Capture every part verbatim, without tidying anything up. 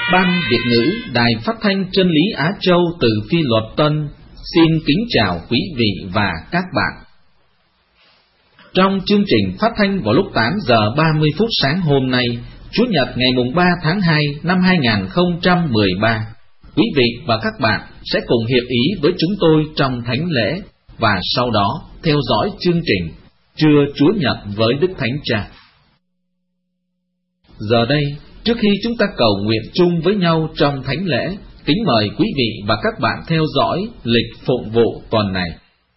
Ban Việt ngữ Đài Phát thanh Chân lý Á Châu từ Phi Luật Tân xin kính chào quý vị và các bạn. Trong chương trình phát thanh vào lúc tám giờ ba mươi phút sáng hôm nay, Chủ nhật ngày mùng ba tháng hai năm hai nghìn không trăm mười ba, quý vị và các bạn sẽ cùng hiệp ý với chúng tôi trong thánh lễ và sau đó theo dõi chương trình Trưa Chúa Nhật với Đức Thánh Cha. Giờ đây, trước khi chúng ta cầu nguyện chung với nhau trong thánh lễ, kính mời quý vị và các bạn theo dõi lịch phụng vụ tuần này.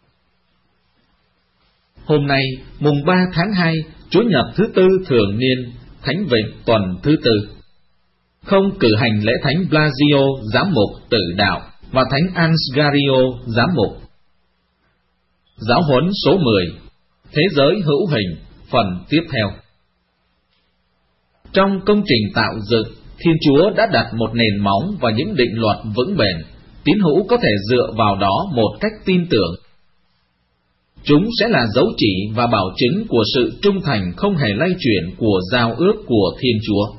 Hôm nay, mùng ba tháng hai, Chủ nhật thứ tư thường niên, Thánh Vịnh tuần thứ tư. Không cử hành lễ Thánh Blasio giám mục tử đạo và Thánh Ansgario giám mục. Giáo huấn số mười, Thế giới hữu hình, phần tiếp theo. Trong công trình tạo dựng, Thiên Chúa đã đặt một nền móng và những định luật vững bền, tín hữu có thể dựa vào đó một cách tin tưởng. Chúng sẽ là dấu chỉ và bảo chứng của sự trung thành không hề lay chuyển của giao ước của Thiên Chúa.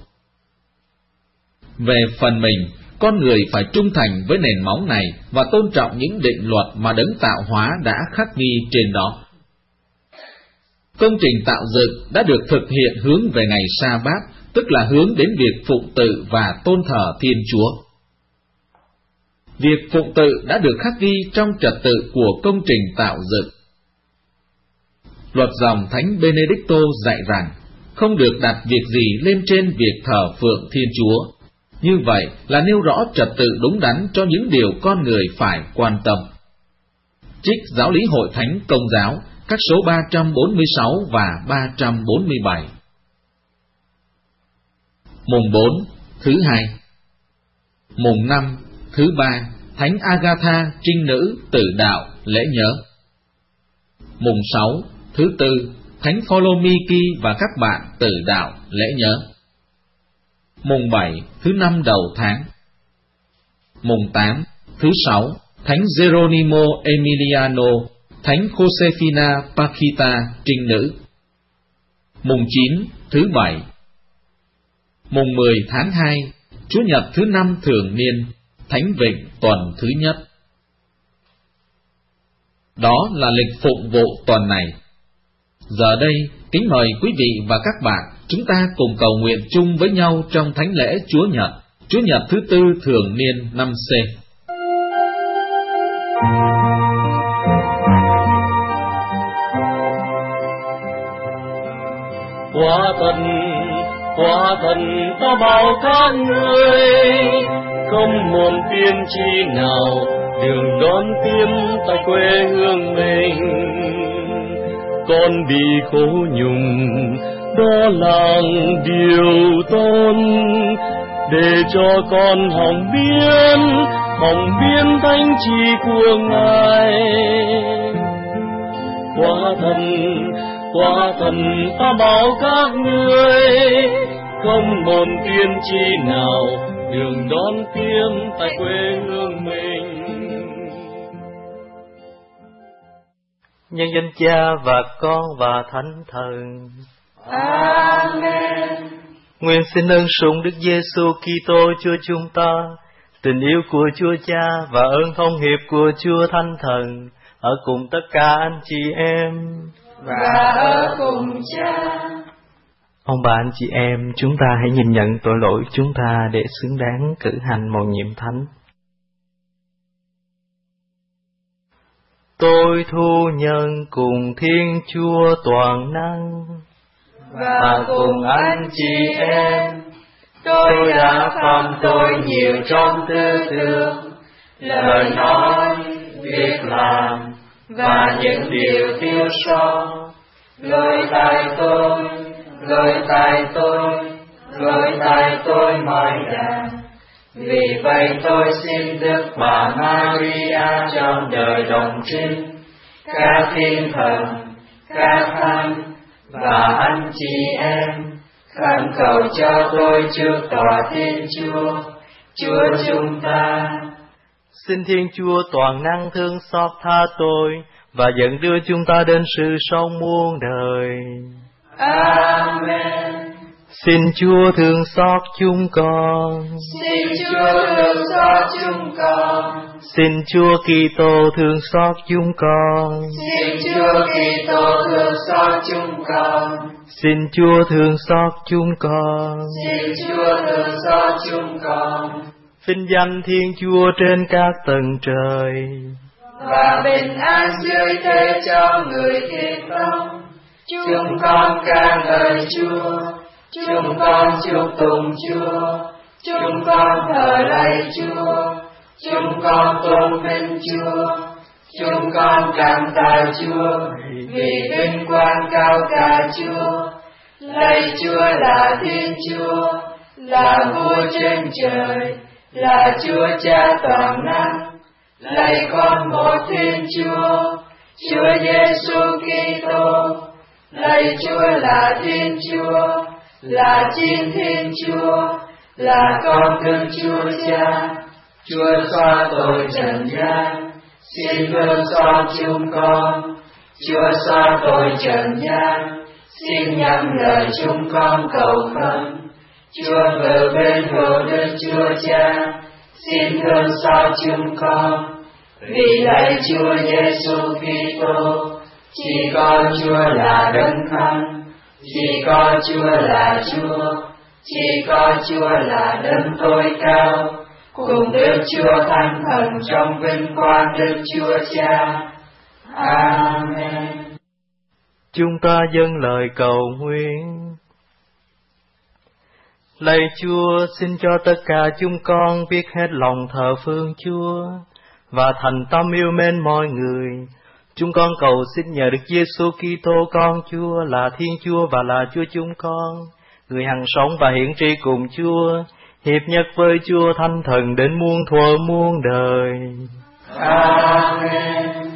Về phần mình, con người phải trung thành với nền móng này và tôn trọng những định luật mà Đấng tạo hóa đã khắc ghi trên đó. Công trình tạo dựng đã được thực hiện hướng về ngày Sa-bát, tức là hướng đến việc phụng tự và tôn thờ Thiên Chúa. Việc phụng tự đã được khắc ghi trong trật tự của công trình tạo dựng. Luật dòng Thánh Benedicto dạy rằng, không được đặt việc gì lên trên việc thờ phượng Thiên Chúa. Như vậy là nêu rõ trật tự đúng đắn cho những điều con người phải quan tâm. Trích Giáo lý Hội Thánh Công giáo, các số ba trăm bốn mươi sáu và ba trăm bốn mươi bảy. Mùng bốn, thứ hai. Mùng năm, thứ ba, Thánh Agatha Trinh Nữ tử đạo lễ nhớ. Mùng sáu, thứ tư, Thánh Pholomiki và các bạn tử đạo lễ nhớ. Mùng bảy, thứ năm đầu tháng. Mùng tám, thứ sáu, Thánh Geronimo Emiliano, Thánh Josefina Paquita Trinh Nữ. Mùng chín, thứ bảy. Mùng mười tháng hai, Chủ nhật thứ năm thường niên, Thánh Vịnh tuần thứ nhất. Đó là lịch phụng vụ tuần này. Giờ đây, kính mời quý vị và các bạn, chúng ta cùng cầu nguyện chung với nhau trong thánh lễ Chúa Nhật, Chúa Nhật thứ tư thường niên năm C. Quả thần, quả thần ta bảo các ngươi, không một tiên tri nào đường đón tiếp tại quê hương mình. Con bị khổ nhùng, đó là điều tôn, để cho con hòng biến, hòng biến thánh chỉ của Ngài. Quả thần, quả thần ta bảo các ngươi, không một tiên tri nào đường đón tiếp tại quê hương mình. Nhân danh Cha và Con và Thánh Thần. Amen. Nguyện xin ơn sủng Đức Giêsu Kitô Chúa chúng ta, tình yêu của Chúa Cha và ơn thông hiệp của Chúa Thánh Thần ở cùng tất cả anh chị em và ở cùng Cha. Ông bà anh chị em, chúng ta hãy nhìn nhận tội lỗi chúng ta để xứng đáng cử hành mầu nhiệm thánh. Tôi thu nhận cùng Thiên Chúa toàn năng và cùng anh chị em, tôi đã phạm tội nhiều trong tư tưởng, lời nói, việc làm và những điều thiếu sót. Lỗi tại tôi, lỗi tại tôi, lỗi tại tôi mọi đàn. Vì vậy tôi xin Đức Bà Maria trong đời đồng trinh, các thiên thần, các thánh và anh chị em, khẩn cầu cho tôi trước tòa Thiên Chúa, Chúa chúng ta. Xin Thiên Chúa toàn năng thương xót tha tôi và dẫn đưa chúng ta đến sự sống muôn đời. Amen. Xin Chúa thương xót chúng con. Xin Chúa thương xót chúng con. Xin Chúa Kitô thương xót chúng con. Xin Chúa Kitô thương xót chúng con. Xin Chúa thương xót chúng con. Xin Chúa thương xót chúng con. Vinh danh Thiên Chúa trên các tầng trời, và bình an dưới thế cho người thiện tâm. Chúng con ca ngợi Chúa, chúng con chúc tụng Chúa, chúng con thờ lạy Chúa, chúng con tôn vinh Chúa, chúng con cảm tạ Chúa vì vinh quang cao cả Chúa. Lạy Chúa là Thiên Chúa, là vua trên trời, là Chúa Cha toàn năng. Lạy con một Thiên Chúa, Chúa Giêsu Kitô. Lạy Chúa là Thiên Chúa, là Chín Thiên Chúa, là con thương Chúa Cha. Chúa xóa tội trần gian, xin thương xót chúng con. Chúa xóa tội trần gian, xin nhắm lời chúng con cầu khẩn. Chúa ở bên hữu Đức Chúa Cha, xin thương xót chúng con. Vì lạy Chúa Giêsu Kitô, chỉ có Chúa là đấng thánh, chỉ có Chúa là Chúa, chỉ có Chúa là đấng tối cao, cùng Đức Chúa Thánh Thần trong vinh quang Đức Chúa Cha. Amen. Chúng ta dâng lời cầu nguyện. Lạy Chúa, xin cho tất cả chúng con biết hết lòng thờ phượng Chúa và thành tâm yêu mến mọi người. Chúng con cầu xin nhờ Đức Giêsu Kitô con Chúa là Thiên Chúa và là Chúa chúng con, người hằng sống và hiển tri cùng Chúa, hiệp nhất với Chúa Thánh Thần đến muôn thuở muôn đời. Amen.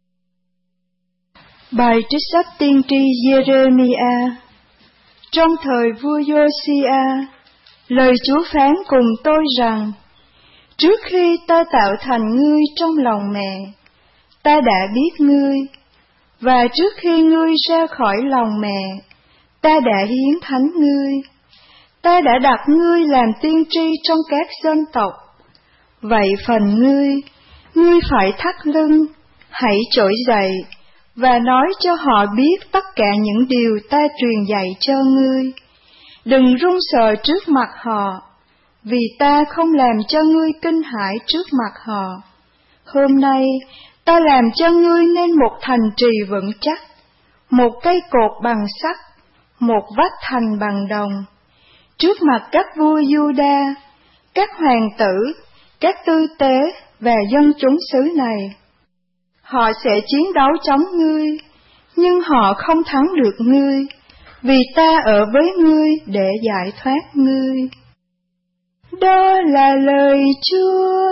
Bài trích sách tiên tri Giê-rê-mi-a. Trong thời vua Giô-si-a, lời Chúa phán cùng tôi rằng: trước khi ta tạo thành ngươi trong lòng mẹ, ta đã biết ngươi, và trước khi ngươi ra khỏi lòng mẹ, ta đã hiến thánh ngươi. Ta đã đặt ngươi làm tiên tri trong các dân tộc. Vậy phần ngươi, ngươi phải thắt lưng, hãy trỗi dậy, và nói cho họ biết tất cả những điều ta truyền dạy cho ngươi. Đừng run sợ trước mặt họ, vì ta không làm cho ngươi kinh hãi trước mặt họ. Hôm nay, ta làm cho ngươi nên một thành trì vững chắc, một cây cột bằng sắt, một vách thành bằng đồng. Trước mặt các vua Giu-đa, các hoàng tử, các tư tế và dân chúng xứ này, họ sẽ chiến đấu chống ngươi, nhưng họ không thắng được ngươi, vì ta ở với ngươi để giải thoát ngươi. Đó là lời Chúa.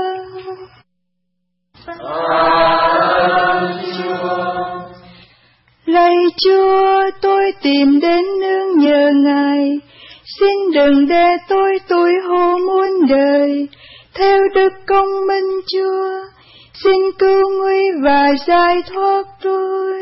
Lạy Chúa, tôi tìm đến nương nhờ Ngài, xin đừng để tôi tủi hổ muôn đời. Theo đức công minh Chúa, xin cứu nguy và giải thoát tôi.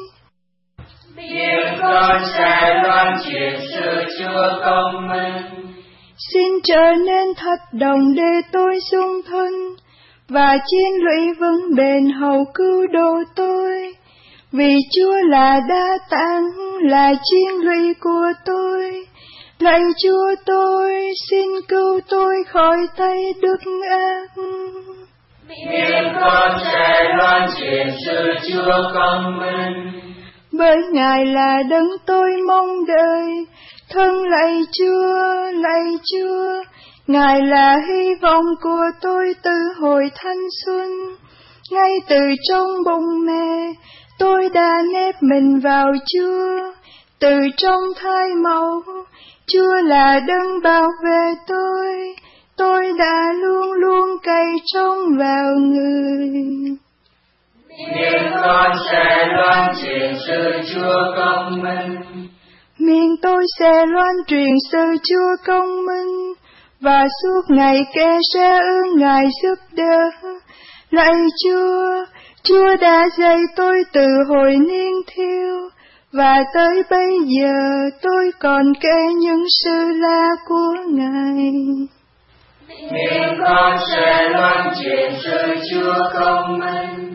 Biết con sẽ loan truyền sự Chúa công minh. Xin trở nên thật đồng để tôi dung thân, và chiến lũy vững bền hầu cứu độ tôi. Vì Chúa là đa tạng, là chiến lũy của tôi. Lạy Chúa, tôi xin cứu tôi khỏi tay đức ác. Biết con sẽ loan truyền sự Chúa công minh. Bởi Ngài là đấng tôi mong đợi. Thân lạy Chúa, lạy Chúa, Ngài là hy vọng của tôi từ hồi thanh xuân. Ngay từ trong bụng mẹ, tôi đã nép mình vào Chúa. Từ trong thai mẫu, Chúa là đấng bảo vệ tôi. Tôi đã luôn luôn cậy trông vào người. Miệng con sẽ loan truyền sự Chúa công minh. Miệng tôi sẽ loan truyền sự Chúa công minh, và suốt ngày kể ra ơn Ngài giúp đỡ. Lạy Chúa, Chúa đã dạy tôi từ hồi niên thiếu, và tới bây giờ tôi còn kể những sự la của Ngài. Miệng con sẽ loan truyền sự Chúa công minh.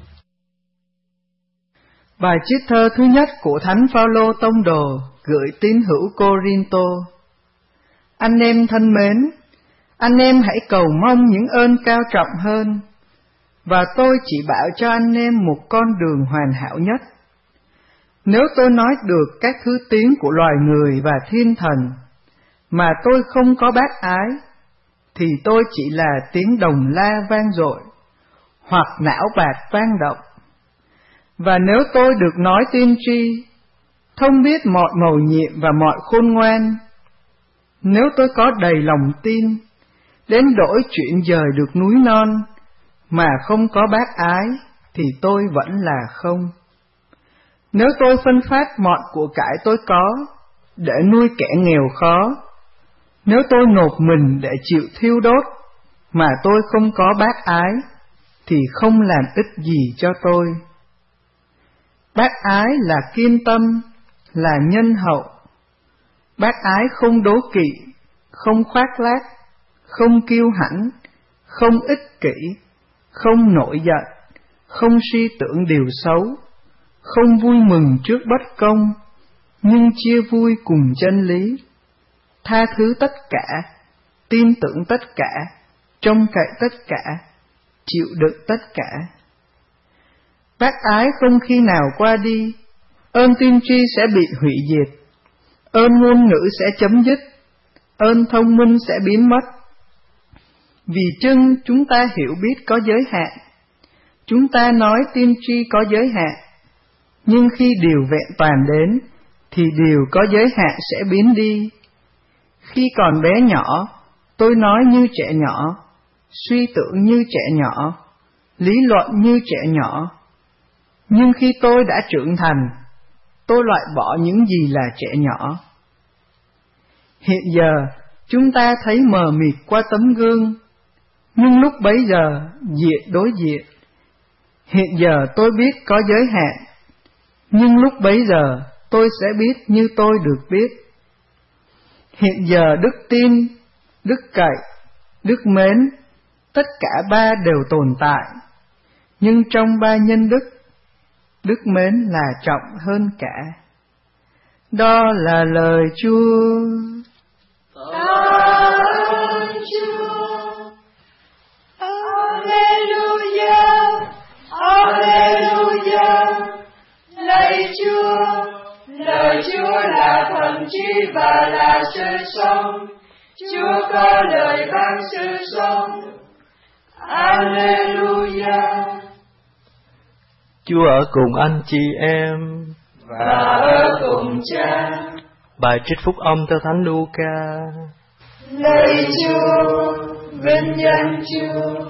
Bài trích thơ thứ nhất của Thánh Phaolô tông đồ gửi tín hữu Cô-rin-tô. Anh em thân mến, anh em hãy cầu mong những ơn cao trọng hơn, và tôi chỉ bảo cho anh em một con đường hoàn hảo nhất. Nếu tôi nói được các thứ tiếng của loài người và thiên thần, mà tôi không có bác ái, thì tôi chỉ là tiếng đồng la vang dội, hoặc não bạc vang động. Và nếu tôi được nói tiên tri, thông biết mọi mầu nhiệm và mọi khôn ngoan, nếu tôi có đầy lòng tin, đến đổi chuyển dời được núi non, mà không có bác ái, thì tôi vẫn là không. Nếu tôi phân phát mọi của cải tôi có, để nuôi kẻ nghèo khó, nếu tôi nộp mình để chịu thiêu đốt, mà tôi không có bác ái, thì không làm ích gì cho tôi. Bác ái là kiên tâm, là nhân hậu. Bác ái không đố kỵ, không khoác lác, không kiêu hãnh, không ích kỷ, không nổi giận, không suy tưởng điều xấu, không vui mừng trước bất công, nhưng chia vui cùng chân lý, tha thứ tất cả, tin tưởng tất cả, trông cậy tất cả, chịu đựng tất cả. Bác ái không khi nào qua đi, ơn tiên tri sẽ bị hủy diệt, ơn ngôn ngữ sẽ chấm dứt, ơn thông minh sẽ biến mất. Vì chưng chúng ta hiểu biết có giới hạn, chúng ta nói tiên tri có giới hạn, nhưng khi điều vẹn toàn đến, thì điều có giới hạn sẽ biến đi. Khi còn bé nhỏ, tôi nói như trẻ nhỏ, suy tưởng như trẻ nhỏ, lý luận như trẻ nhỏ. Nhưng khi tôi đã trưởng thành, tôi loại bỏ những gì là trẻ nhỏ. Hiện giờ, chúng ta thấy mờ mịt qua tấm gương, nhưng lúc bấy giờ, diện đối diện. Hiện giờ tôi biết có giới hạn, nhưng lúc bấy giờ tôi sẽ biết như tôi được biết. Hiện giờ đức tin, đức cậy, đức mến, tất cả ba đều tồn tại, nhưng trong ba nhân đức, đức mến là trọng hơn cả. Đó là lời Chúa. Tạ ơn Chúa. Alleluia, Alleluia. Lạy Chúa, lời Chúa là thần trí và là sự sống. Chúa có lời ban sự sống. Alleluia. Chúa ở cùng anh chị em và ở cùng Cha. Bài trích phúc âm theo Thánh Luca. Lạy Chúa, vinh danh Chúa.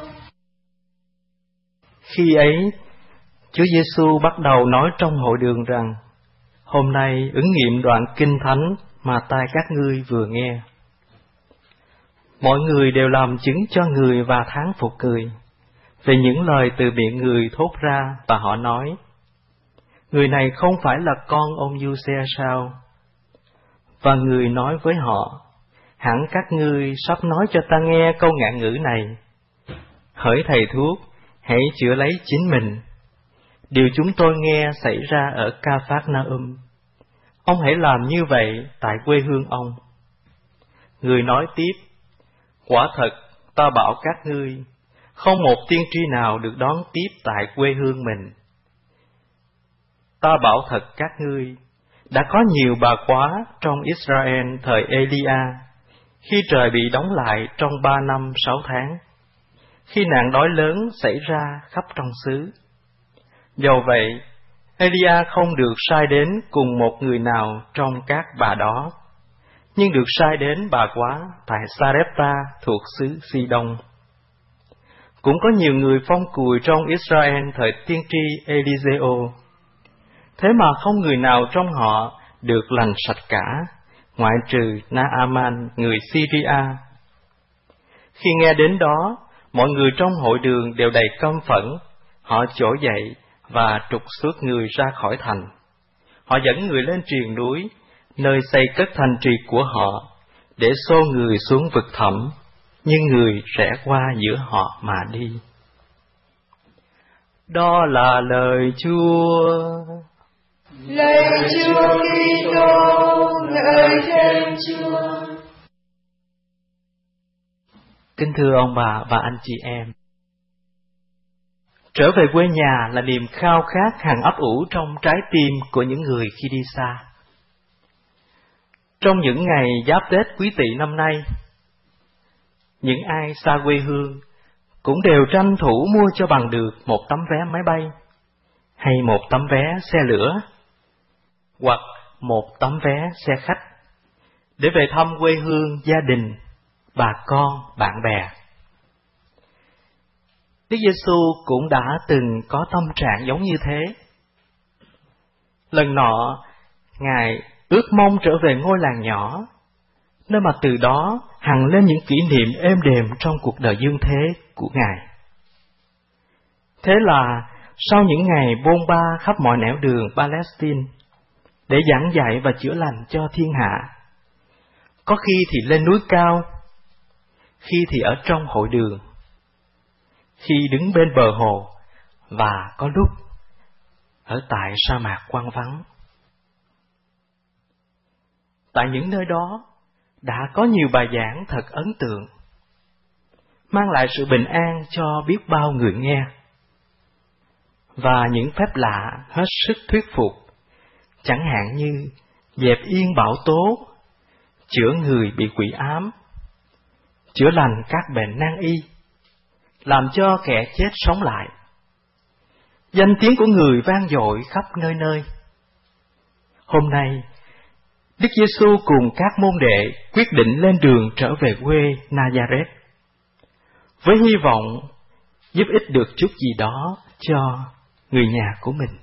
Khi ấy, Chúa Giêsu bắt đầu nói trong hội đường rằng: hôm nay ứng nghiệm đoạn kinh thánh mà tai các ngươi vừa nghe. Mọi người đều làm chứng cho người và thán phục cười về những lời từ miệng người thốt ra, và họ nói: người này không phải là con ông Giuse sao? Và người nói với họ: hẳn các ngươi sắp nói cho ta nghe câu ngạn ngữ này: hỡi thầy thuốc, hãy chữa lấy chính mình. Điều chúng tôi nghe xảy ra ở Ca-phác-na-um, ông hãy làm như vậy tại quê hương ông. Người nói tiếp: quả thật ta bảo các ngươi, không một tiên tri nào được đón tiếp tại quê hương mình. Ta bảo thật các ngươi, đã có nhiều bà quá trong Israel thời Elia, khi trời bị đóng lại trong ba năm sáu tháng, khi nạn đói lớn xảy ra khắp trong xứ. Dầu vậy, Elia không được sai đến cùng một người nào trong các bà đó, nhưng được sai đến bà quá tại Sarepta thuộc xứ Si-đông. Cũng có nhiều người phong cùi trong Israel thời tiên tri Eliseo, thế mà không người nào trong họ được lành sạch cả, ngoại trừ Naaman người Syria. Khi nghe đến đó, mọi người trong hội đường đều đầy căm phẫn, họ trỗi dậy và trục xuất người ra khỏi thành. Họ dẫn người lên triền núi, nơi xây cất thành trì của họ, để xô người xuống vực thẳm, nhưng người rẽ qua giữa họ mà đi. Đó là lời Chúa. Lời Chúa Kitô, ngợi khen Chúa. Kính thưa ông bà và anh chị em, trở về quê nhà là niềm khao khát hằng ấp ủ trong trái tim của những người khi đi xa. Trong những ngày giáp Tết Quý Tỵ năm nay, những ai xa quê hương cũng đều tranh thủ mua cho bằng được một tấm vé máy bay, hay một tấm vé xe lửa, hoặc một tấm vé xe khách, để về thăm quê hương, gia đình, bà con, bạn bè. Đức Giêsu cũng đã từng có tâm trạng giống như thế. Lần nọ, Ngài ước mong trở về ngôi làng nhỏ, nơi mà từ đó hằng lên những kỷ niệm êm đềm trong cuộc đời dương thế của Ngài. Thế là sau những ngày bôn ba khắp mọi nẻo đường Palestine để giảng dạy và chữa lành cho thiên hạ, có khi thì lên núi cao, khi thì ở trong hội đường, khi đứng bên bờ hồ, và có lúc ở tại sa mạc quang vắng. Tại những nơi đó đã có nhiều bài giảng thật ấn tượng, mang lại sự bình an cho biết bao người nghe, và những phép lạ hết sức thuyết phục, chẳng hạn như dẹp yên bão tố, chữa người bị quỷ ám, chữa lành các bệnh nan y, làm cho kẻ chết sống lại. Danh tiếng của người vang dội khắp nơi nơi. Hôm nay, Đức Giêsu cùng các môn đệ quyết định lên đường trở về quê Nazareth, với hy vọng giúp ích được chút gì đó cho người nhà của mình.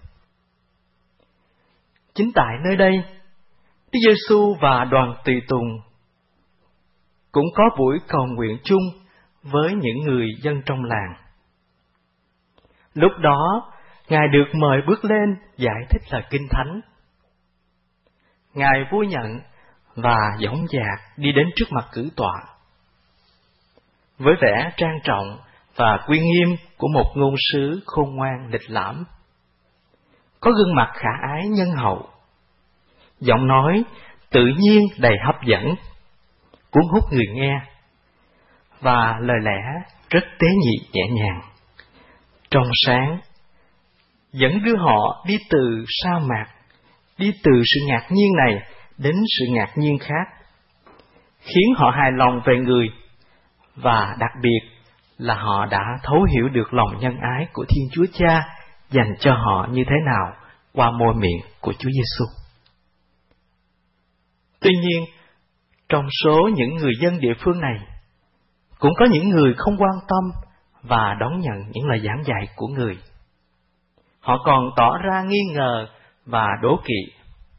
Chính tại nơi đây, Đức Giêsu và đoàn tùy tùng cũng có buổi cầu nguyện chung với những người dân trong làng. Lúc đó, Ngài được mời bước lên giải thích lời Kinh Thánh. Ngài vui nhận và dõng dạc đi đến trước mặt cử tọa. Với vẻ trang trọng và uy nghiêm của một ngôn sứ khôn ngoan lịch lãm, có gương mặt khả ái nhân hậu, giọng nói tự nhiên đầy hấp dẫn, cuốn hút người nghe, và lời lẽ rất tế nhị nhẹ nhàng, trong sáng, dẫn đưa họ đi từ sa mạc, đi từ sự ngạc nhiên này đến sự ngạc nhiên khác, khiến họ hài lòng về người, và đặc biệt là họ đã thấu hiểu được lòng nhân ái của Thiên Chúa Cha dành cho họ như thế nào qua môi miệng của Chúa Giêsu. Tuy nhiên, trong số những người dân địa phương này, cũng có những người không quan tâm và đón nhận những lời giảng dạy của người. Họ còn tỏ ra nghi ngờ và đố kỵ.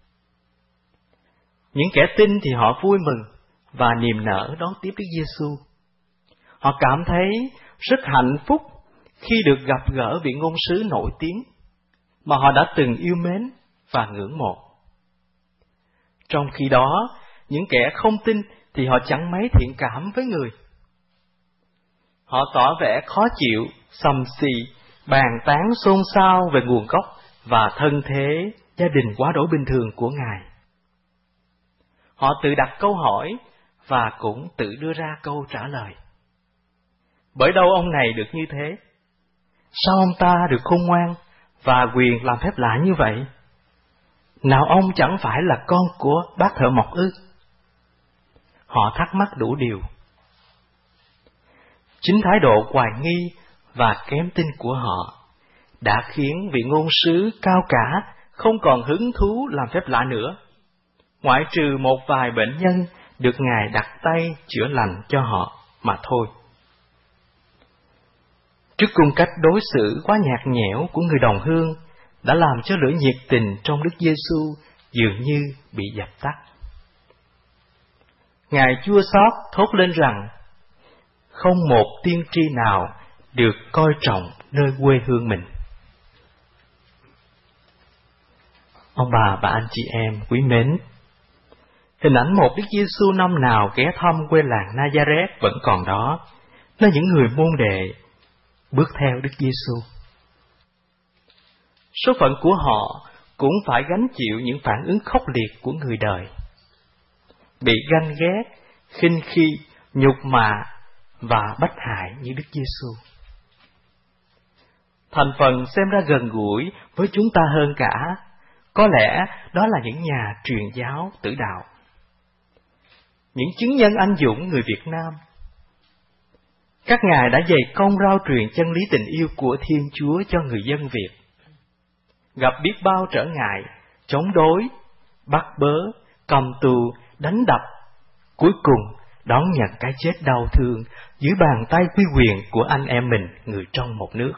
Những kẻ tin thì họ vui mừng và niềm nở đón tiếp Đức Giêsu. Họ cảm thấy rất hạnh phúc khi được gặp gỡ vị ngôn sứ nổi tiếng mà họ đã từng yêu mến và ngưỡng mộ. Trong khi đó, những kẻ không tin thì họ chẳng mấy thiện cảm với người. Họ tỏ vẻ khó chịu, sầm xì, bàn tán xôn xao về nguồn gốc và thân thế gia đình quá đổi bình thường của Ngài. Họ tự đặt câu hỏi và cũng tự đưa ra câu trả lời. Bởi đâu ông này được như thế? Sao ông ta được khôn ngoan và quyền làm phép lạ như vậy? Nào ông chẳng phải là con của bác thợ mộc ư? Họ thắc mắc đủ điều. Chính thái độ hoài nghi và kém tin của họ đã khiến vị ngôn sứ cao cả không còn hứng thú làm phép lạ nữa, ngoại trừ một vài bệnh nhân được Ngài đặt tay chữa lành cho họ mà thôi. Trước cung cách đối xử quá nhạt nhẽo của người đồng hương đã làm cho lửa nhiệt tình trong Đức Giêsu dường như bị dập tắt. Ngài chua xót thốt lên rằng không một tiên tri nào được coi trọng nơi quê hương mình. Ông bà và anh chị em quý mến, hình ảnh một Đức Giêsu năm nào ghé thăm quê làng Nazareth vẫn còn đó, nơi những người môn đệ bước theo Đức Giêsu. Số phận của họ cũng phải gánh chịu những phản ứng khốc liệt của người đời, bị ganh ghét, khinh khi, nhục mạ và bách hại như Đức Giêsu. Thành phần xem ra gần gũi với chúng ta hơn cả, có lẽ đó là những nhà truyền giáo tử đạo, những chứng nhân anh dũng người Việt Nam. Các ngài đã dày công rao truyền chân lý tình yêu của Thiên Chúa cho người dân Việt, gặp biết bao trở ngại, chống đối, bắt bớ, cầm tù, đánh đập, cuối cùng đón nhận cái chết đau thương dưới bàn tay uy quyền của anh em mình người trong một nước.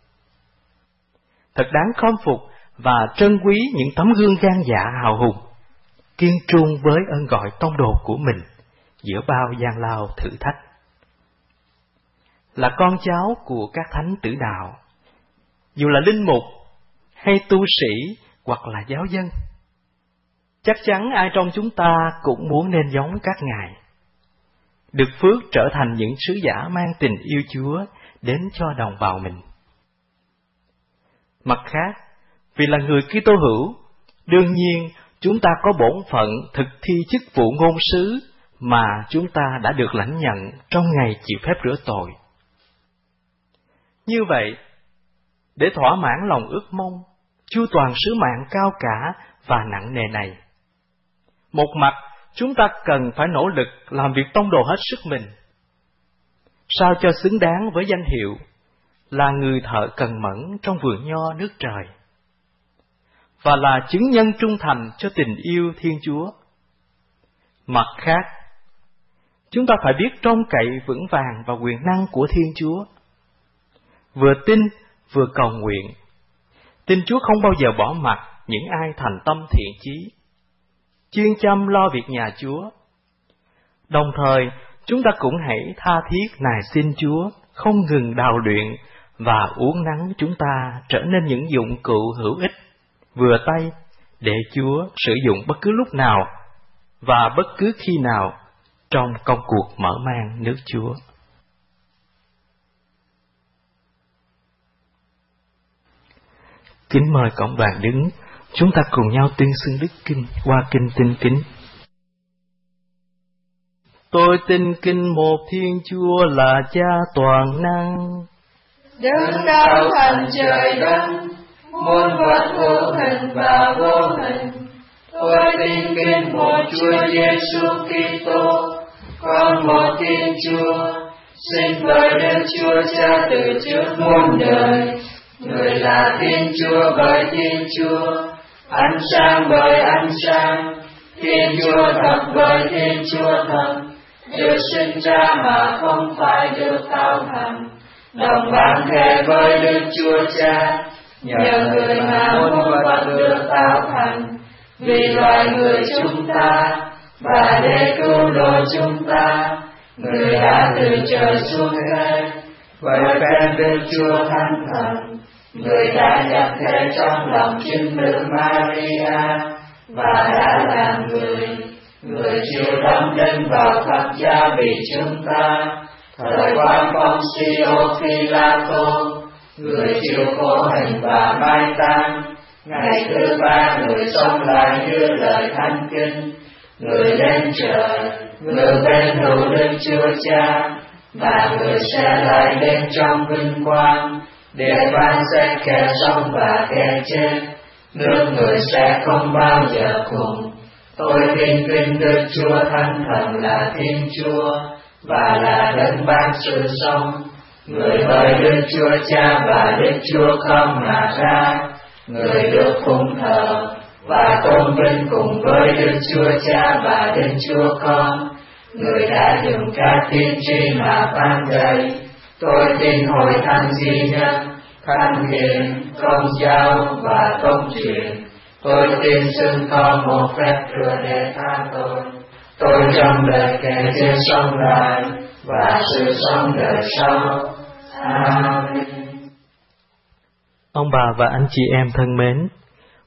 Thật đáng khâm phục và trân quý những tấm gương gan dạ hào hùng, kiên trung với ơn gọi tông đồ của mình giữa bao gian lao thử thách. Là con cháu của các thánh tử đạo, dù là linh mục hay tu sĩ hoặc là giáo dân, chắc chắn ai trong chúng ta cũng muốn nên giống các ngài, được phước trở thành những sứ giả mang tình yêu Chúa đến cho đồng bào mình. Mặt khác, vì là người Kitô hữu, đương nhiên chúng ta có bổn phận thực thi chức vụ ngôn sứ mà chúng ta đã được lãnh nhận trong ngày chịu phép rửa tội. Như vậy, để thỏa mãn lòng ước mong, chu toàn sứ mạng cao cả và nặng nề này, một mặt chúng ta cần phải nỗ lực làm việc tông đồ hết sức mình, sao cho xứng đáng với danh hiệu là người thợ cần mẫn trong vườn nho nước trời, và là chứng nhân trung thành cho tình yêu Thiên Chúa. Mặt khác, chúng ta phải biết trông cậy vững vàng vào quyền năng của Thiên Chúa, vừa tin vừa cầu nguyện, tin Chúa không bao giờ bỏ mặc những ai thành tâm thiện chí, chuyên chăm lo việc nhà Chúa. Đồng thời, chúng ta cũng hãy tha thiết nài xin Chúa không ngừng đào luyện và uốn nắn chúng ta trở nên những dụng cụ hữu ích, vừa tay để Chúa sử dụng bất cứ lúc nào và bất cứ khi nào trong công cuộc mở mang nước Chúa. Kính mời cộng đoàn đứng, chúng ta cùng nhau tuyên xưng Đức Kinh qua kinh tinh kính. Tôi tin kinh một Thiên Chúa là Cha toàn năng, Đấng cao thành trời đất, muôn vật hữu hình và vô hình. Tôi tin kinh một Chúa Giêsu Kitô, con một Thiên Chúa, sinh bởi Đức Chúa Cha từ trước muôn đời. Người là Thiên Chúa bởi Thiên Chúa, ánh sáng bởi ánh sáng, Thiên Chúa thật bởi Thiên Chúa thật, được sinh ra mà không phải được tạo thành, đồng bản thể với Đức Chúa Cha, nhờ người mà muôn vật được tạo thành, vì loài người chúng ta, và để cứu độ chúng ta, người đã từ trời xuống thế, với phép Đức Chúa Thánh Thần, người đã nhập thể trong lòng trinh nữ Maria, và đã làm người, người chịu đóng đinh vào thập giá vì chúng ta, thời quan Poncio Pilato, người chịu khổ hình và mai táng, ngày thứ ba người sống lại như lời thánh kinh, người lên trời, người bên hữu Đức Chúa Cha, và người sẽ lại lên trong vinh quang để phán xét kẻ sống và kẻ chết. Nước người sẽ không bao giờ cùng. Tôi tin kinh Đức Chúa Thánh Thần là Thiên Chúa, và là đấng ban sự sống, người bởi Đức Chúa Cha và Đức Chúa không mà ra, người được phụng thờ và tôn vinh cùng với Đức Chúa Cha và Đức Chúa Con, người đã dùng các tiên tri mà ban dạy. Tôi tin hội thánh duy nhất, thánh hiền, công giáo và công truyền. Tôi tin xưng có một phép rửa để tha tội. Tôi trong đời kẻ chết sống lại và sự sống đời sau. Amen. Ông bà và anh chị em thân mến,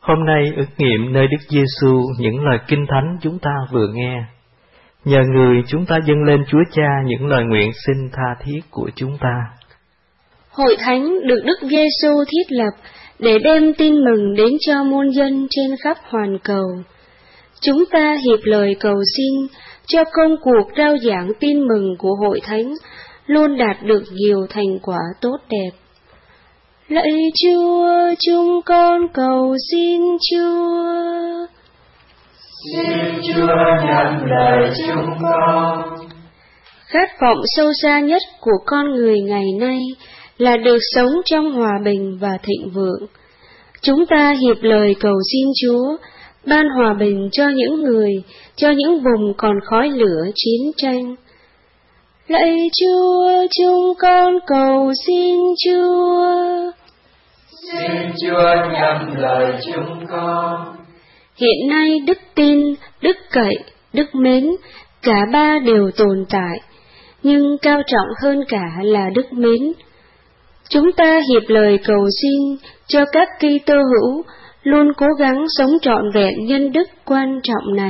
Hôm nay ứng nghiệm nơi Đức Giêsu những lời Kinh Thánh chúng ta vừa nghe. Nhờ Người chúng ta dâng lên Chúa Cha những lời nguyện xin tha thiết của chúng ta. Hội thánh được Đức Giêsu thiết lập để đem tin mừng đến cho muôn dân trên khắp hoàn cầu. Chúng ta hiệp lời cầu xin cho công cuộc rao giảng tin mừng của hội thánh luôn đạt được nhiều thành quả tốt đẹp. Lạy Chúa, chúng con cầu xin Chúa. Xin Chúa nhận lời chúng con. Khát vọng sâu xa nhất của con người ngày nay là được sống trong hòa bình và thịnh vượng. Chúng ta hiệp lời cầu xin Chúa ban hòa bình cho những người, cho những vùng còn khói lửa chiến tranh. Lạy Chúa, chúng con cầu xin Chúa. Xin Chúa nhậm lời chúng con. Hiện nay đức tin, đức cậy, đức mến, cả ba đều tồn tại, nhưng cao trọng hơn cả là đức mến. Chúng ta hiệp lời cầu xin cho các Kitô hữu luôn cố gắng sống trọn vẹn nhân đức quan trọng này.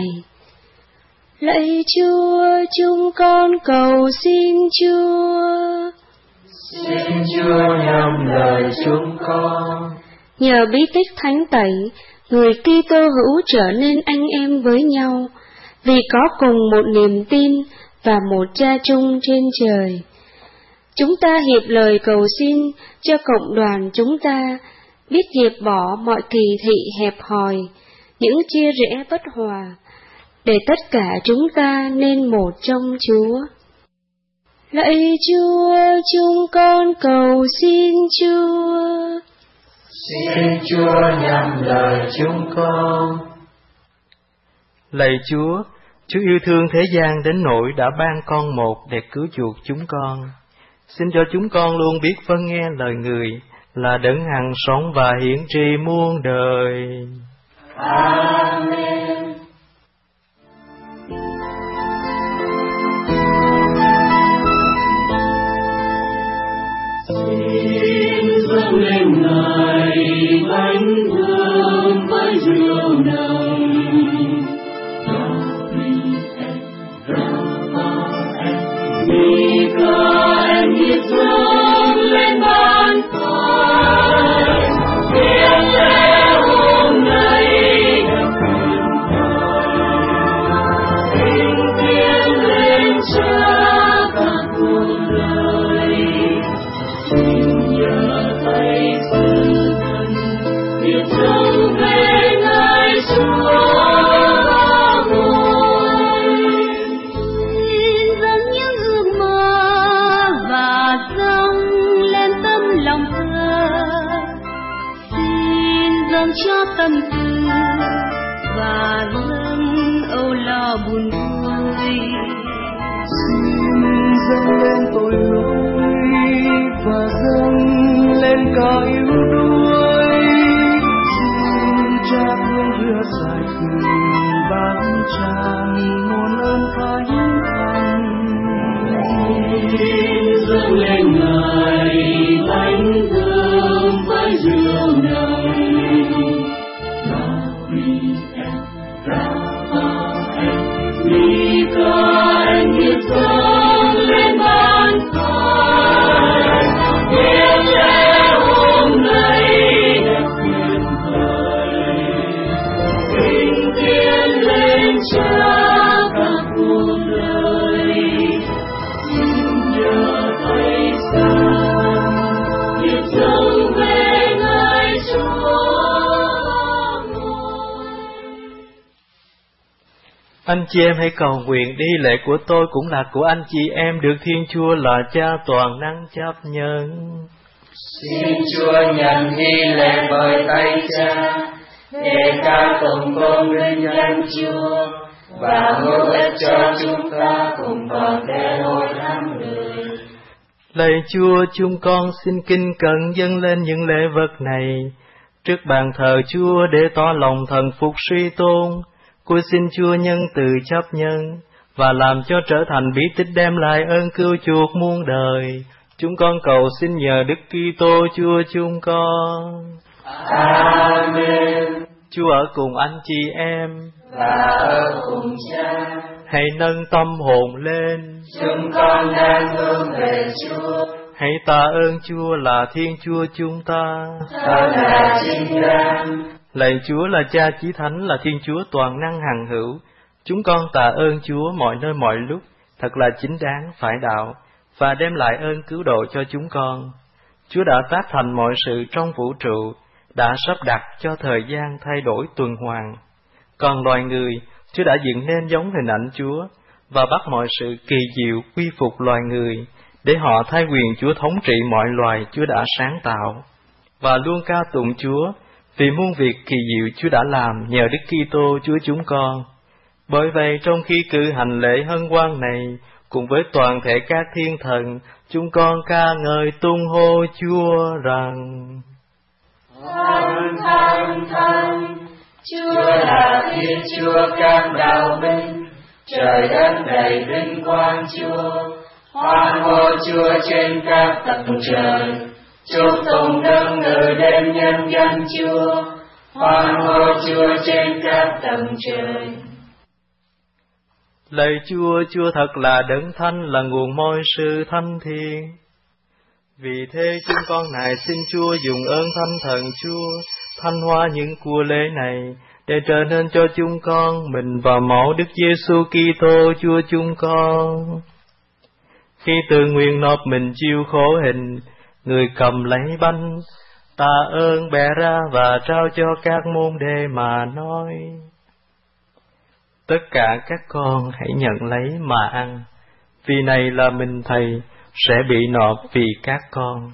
Lạy Chúa, chúng con cầu xin Chúa. Xin Chúa nhậm lời chúng con. Nhờ bí tích thánh tẩy, người Kitô hữu trở nên anh em với nhau, vì có cùng một niềm tin và một Cha chung trên trời. Chúng ta hiệp lời cầu xin cho cộng đoàn chúng ta biết dẹp bỏ mọi kỳ thị hẹp hòi, những chia rẽ bất hòa, để tất cả chúng ta nên một trong Chúa. Lạy Chúa, chúng con cầu xin Chúa. Xin Chúa nhậm lời chúng con. Lạy Chúa, Chúa yêu thương thế gian đến nỗi đã ban con một để cứu chuộc chúng con. Xin cho chúng con luôn biết vâng nghe lời Người là đấng hằng sống và hiển tri muôn đời. Amen. Xin dâng lên Ngài bánh hương với rượu nồng. Michael nhiệt dâng lên ban phai, tiếng lẽ hôm nay đã quyền thay. Xin tiến lên Cha cả cuộc đời, xin nhờ tay sự thân, biết dâng về Ngài Chúa. Cho tâm tư và lưng âu lo buồn vui. Xin dâng lên tội lỗi và dâng lên cả yếu đuối. Xin Cha thương rửa sạch từng ban tràn muôn ơn thánh thần. Xin dâng lên Ngài bánh hương với rượu nồng. Michael nhiệt dâng lên ban phai, tiếng lẽ hôm nay đã quyền thay. Xin tiến lên Cha cả cuộc đời, xin nhờ tay sáng nhiệt dâng về Ngài Chúa. Anh chị em hãy cầu nguyện đi, lễ của tôi cũng là của anh chị em, được Thiên Chúa là Cha toàn năng chấp nhận. Xin Chúa nhận nghi lễ bởi tay Cha, để ca tụng công vinh danh Chúa và hữu ích cho chúng ta cùng toàn thể hội thánh người. Lạy Chúa, chúng con xin kinh cẩn dâng lên những lễ vật này trước bàn thờ Chúa để tỏ lòng thần phục suy tôn. Tôi xin Chúa nhân từ chấp nhận và làm cho trở thành bí tích đem lại ơn cứu chuộc muôn đời. Chúng con cầu xin nhờ Đức Kitô Chúa chúng con. Amen. Chúa ở cùng anh chị em và ở cùng Cha. Hãy nâng tâm hồn lên, chúng con đang hướng về Chúa. hãy tạ ơn Chúa là Thiên Chúa chúng ta. Thật là chính đáng. Lạy Chúa là Cha Chí Thánh, là Thiên Chúa toàn năng hằng hữu. Chúng con tạ ơn Chúa mọi nơi mọi lúc, thật là chính đáng, phải đạo, và đem lại ơn cứu độ cho chúng con. Chúa đã tác thành mọi sự trong vũ trụ, đã sắp đặt cho thời gian thay đổi tuần hoàn. Còn loài người, Chúa đã dựng nên giống hình ảnh Chúa, và bắt mọi sự kỳ diệu quy phục loài người, để họ thay quyền Chúa thống trị mọi loài Chúa đã sáng tạo. Và luôn ca tụng Chúa, vì muôn việc kỳ diệu Chúa đã làm nhờ Đức Kitô Chúa chúng con. Bởi vậy, trong khi cử hành lễ hân hoan này, cùng với toàn thể các thiên thần, chúng con ca ngợi tung hô Chúa rằng: Thánh, thánh, thánh, Chúa là Thiên Chúa các đạo binh, trời đất đầy vinh quang Chúa. Hoan hô Chúa trên các tầng trời, chúc tụng nâng ngự đến nhân dân Chúa. Hoan hô Chúa trên các tầng trời. Lạy Chúa, Chúa thật là đấng thánh, là nguồn mọi sự thánh thiện. Vì thế chúng con nài xin Chúa dùng ơn thánh thần Chúa thanh hóa những của lễ này, để trở nên cho chúng con mình và mẫu Đức Giêsu Kitô Chúa chúng con. Khi tự nguyện nộp mình chịu khổ hình, người cầm lấy bánh, tạ ơn bẻ ra và trao cho các môn đệ mà nói: Tất cả các con hãy nhận lấy mà ăn, vì này là mình Thầy sẽ bị nộp vì các con.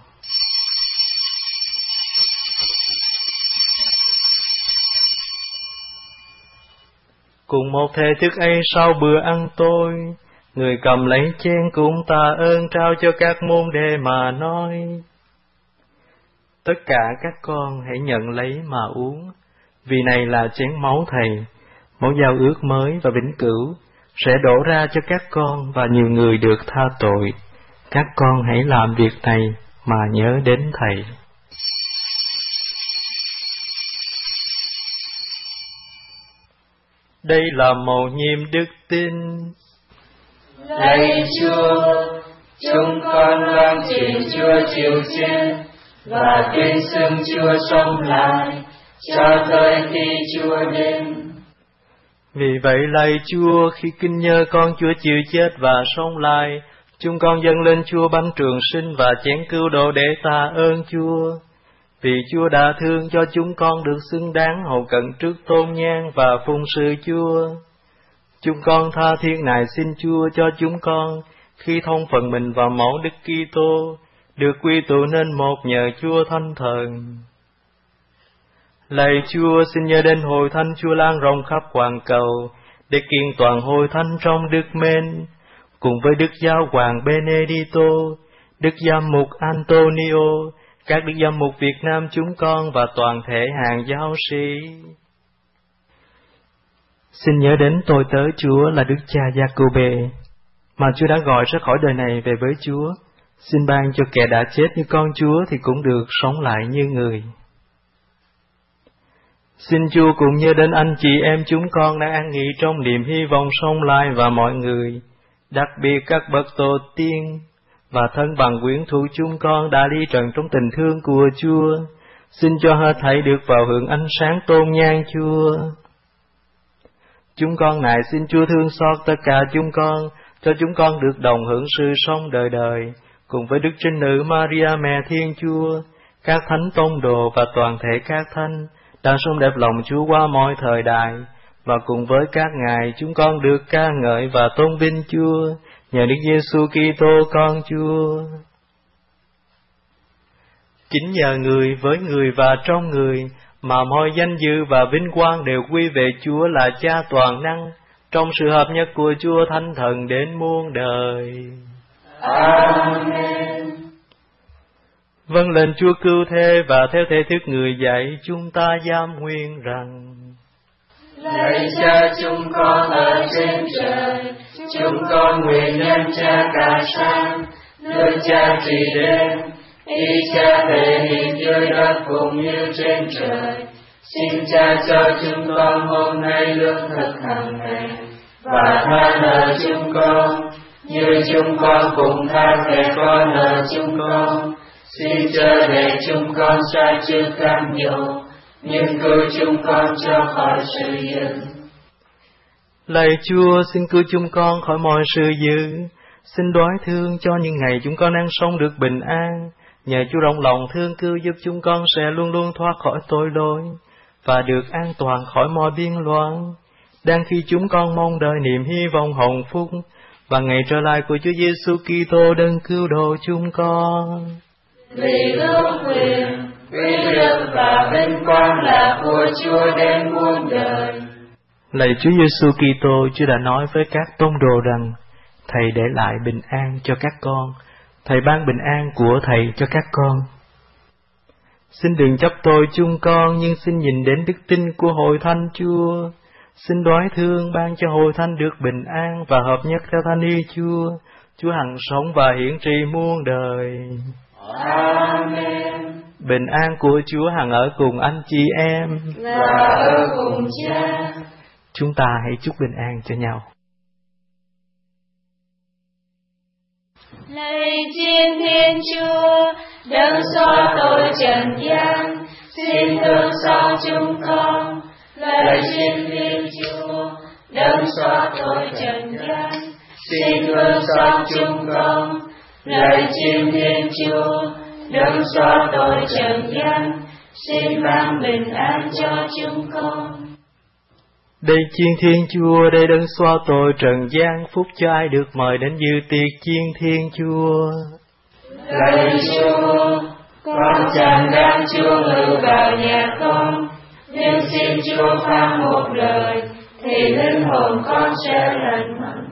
Cùng một thể thức ấy sau bữa ăn tối, người cầm lấy chén cũng tạ ơn trao cho các môn đệ mà nói: Tất cả các con hãy nhận lấy mà uống, vì này là chén máu Thầy, máu giao ước mới và vĩnh cửu, sẽ đổ ra cho các con và nhiều người được tha tội. Các con hãy làm việc này mà nhớ đến Thầy. Đây là mầu nhiệm đức tin. Lạy Chúa, chúng con loan truyền Chúa chịu chết và tuyên xưng Chúa sống lại cho tới khi Chúa đến. Vì vậy lạy Chúa, khi kinh nhớ con Chúa chịu chết và sống lại, chúng con dâng lên Chúa bánh trường sinh và chén cứu độ để tạ ơn Chúa. Vì Chúa đã thương cho chúng con được xứng đáng hầu cận trước tôn nhang và phụng sự Chúa. Chúng con tha thiết nài xin Chúa cho chúng con, khi thông phần mình vào máu Đức Kitô, được quy tụ nên một nhờ Chúa Thánh Thần. Lạy Chúa, xin nhớ đến hội thánh Chúa lan rộng khắp hoàn cầu, để kiện toàn hội thánh trong Đức Mến, cùng với Đức Giáo hoàng Benedito, Đức Giám mục Antonio, các Đức Giám mục Việt Nam chúng con và toàn thể hàng giáo sĩ. Xin nhớ đến tôi tớ Chúa là Đức Cha Giacôbê, mà Chúa đã gọi ra khỏi đời này về với Chúa. Xin ban cho kẻ đã chết như con Chúa thì cũng được sống lại như người. Xin Chúa cũng nhớ đến anh chị em chúng con đang an nghỉ trong niềm hy vọng sống lại và mọi người, đặc biệt các bậc tổ tiên và thân bằng quyến thuộc chúng con đã đi trần trong tình thương của Chúa. Xin cho hết thảy được vào hưởng ánh sáng tôn nhang Chúa. Chúng con nài xin Chúa thương xót tất cả chúng con, cho chúng con được đồng hưởng sự sống đời đời, cùng với Đức Trinh Nữ Maria Mẹ Thiên Chúa, các thánh tông đồ và toàn thể các thánh đã sống đẹp lòng Chúa qua mọi thời đại, và cùng với các ngài chúng con được ca ngợi và tôn vinh Chúa nhờ Đức Giêsu Kitô con Chúa. Chính nhờ người, với người và trong người mà mọi danh dự và vinh quang đều quy về Chúa là Cha toàn năng, trong sự hợp nhất của Chúa Thánh Thần đến muôn đời. Amen. Vâng lệnh Chúa cứu thế và theo thể thức người dạy, chúng ta giam nguyện rằng: Lạy Cha chúng con ở trên trời, chúng con nguyện nhân Cha cả sáng, nước Cha trị đến, ý Cha thể hiện dưới đất cũng như trên trời. Xin Cha cho chúng con hôm nay lương thực hàng ngày, và tha nợ chúng con, như chúng con cũng tha kẻ có nợ chúng con. Xin chớ để chúng con sa trước cám dỗ, nhưng cứu chúng con cho khỏi sự dữ. Lạy Chúa, xin cứu chúng con khỏi mọi sự dữ. Xin đoái thương cho những ngày chúng con đang sống được bình an. Nhờ Chúa rộng lòng thương cứu giúp chúng con sẽ luôn luôn thoát khỏi tội lỗi và được an toàn khỏi mọi biên loạn. Đang khi chúng con mong đợi niềm hy vọng hồng phúc và ngày trở lại của Chúa Giêsu Kitô đấng cứu độ chúng con. Vì ước quyền, uy lực và vinh quang là của Chúa đến muôn đời. Lạy Chúa Giêsu Kitô, Chúa đã nói với các tông đồ rằng Thầy để lại bình an cho các con, Thầy ban bình an của Thầy cho các con. Xin đừng chấp tội chúng con, nhưng xin nhìn đến đức tin của hội thánh Chúa. Xin đoái thương ban cho hội thánh được bình an và hợp nhất theo thánh ý Chúa. Chúa hằng sống và hiển trị muôn đời. Amen. Bình an của Chúa hằng ở cùng anh chị em và ở cùng Cha. Chúng ta hãy chúc bình an cho nhau. Lạy Thiên Thiên Chúa, đấng xóa tội trần gian, xin thương xót chúng con. Lạy Thiên Thiên Chúa, đấng xóa tội trần gian, xin thương xót chúng con. Lạy Thiên Thiên Chúa, đấng xóa tội trần gian, xin ban bình an cho chúng con. Đây chiên Thiên Chúa, đây đấng xóa tội trần gian, phúc cho ai được mời đến dự tiệc chiên Thiên Chúa. Lạy Chúa, con chẳng đang Chúa ngự vào nhà con, nhưng xin Chúa phán một lời, thì linh hồn con sẽ lành mạnh.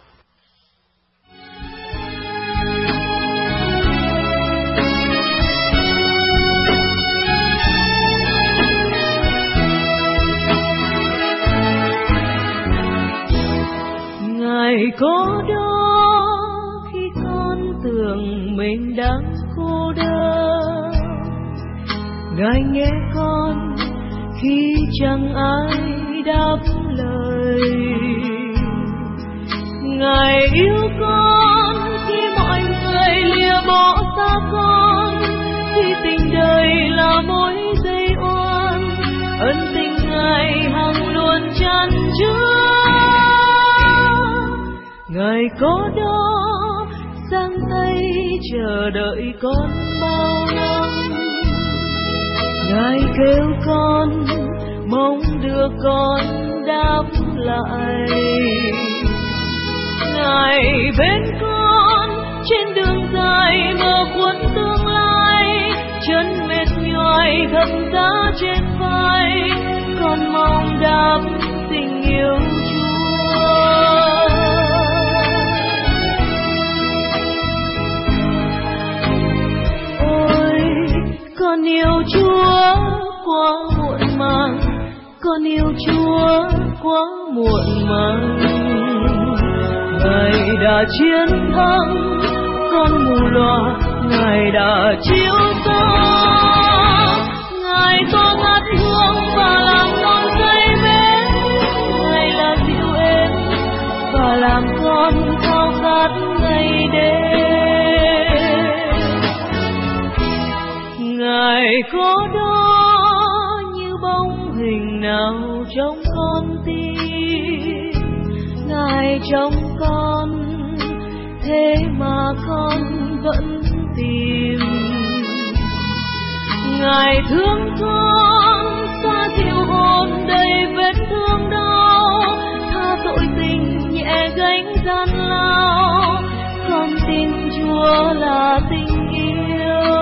Ngày có đó khi con tưởng mình đang cô đơn, Ngài nghe con khi chẳng ai đáp lời. Ngài yêu con khi mọi người lìa bỏ xa con, khi tình đời là mối dây oan, ân tình Ngài hằng luôn tràn chứa. Ngài có đó giang tay chờ đợi con bao năm, Ngài kêu con mong được con đáp lại. Ngài bên con trên đường dài mơ cuốn tương lai, chân mệt nhoài thập giá trên vai, con mong đáp tình yêu Chúa. Con yêu Chúa quá muộn màng, con yêu Chúa quá muộn màng. Ngài đã chiến thắng con mù loà, Ngài đã chiếu sáng. Ngài tỏa ngát hương và làm con say mến, Ngài là dịu êm và làm con khao khát ngày đêm. Ngài có đó như bóng hình nào trong con tim, Ngài trong con thế mà con vẫn tìm. Ngài thương con xa dịu hồn đầy vết thương đau, tha tội tình nhẹ gánh gian lao, con tin Chúa là tình yêu.